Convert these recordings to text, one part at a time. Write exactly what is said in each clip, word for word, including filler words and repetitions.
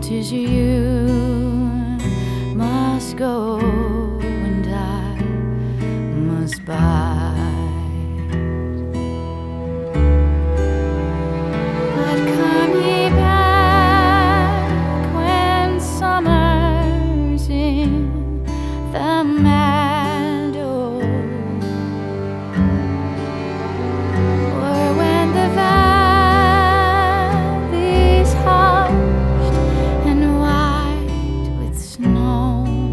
'tis you must go and I must bide. But come ye back when summer's in the meadow, or when the valley's hushed and white with snow.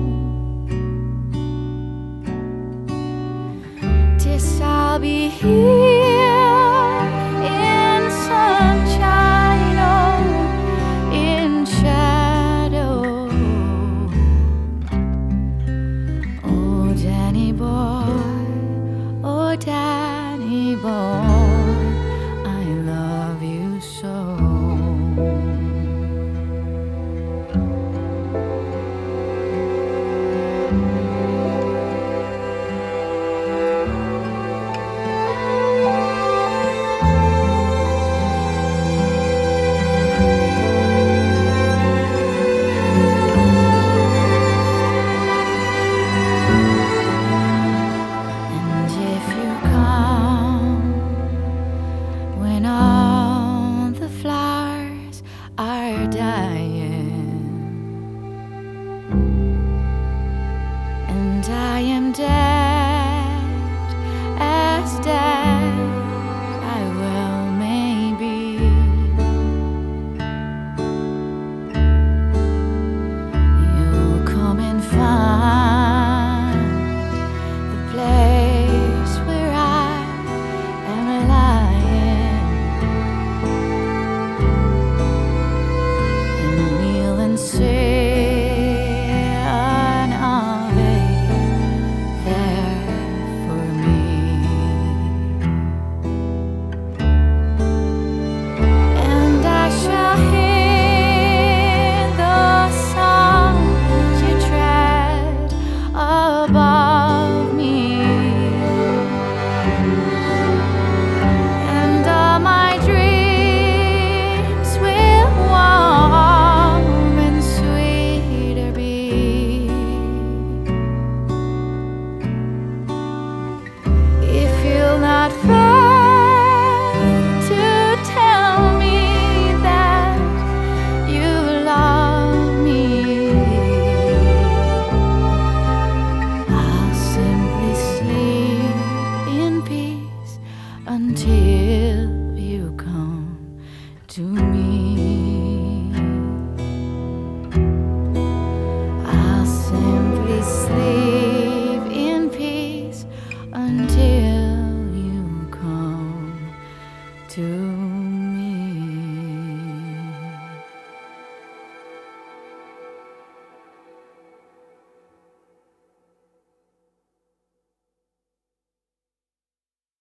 'Tis I'll be here in sunshine, oh, in shadow. Oh, Danny boy, oh, Danny boy, I love you so. And if you come when all the flowers are dying, and I am dead, as dead I well may be, you'll come and find the place where I am lying, and kneel and say an Ave there for me. And I shall hear the songs you tread above me, and all my dreams will warm and sweeter be. If you'll not fail to tell me that you love me, I'll simply sleep in peace until you come to me.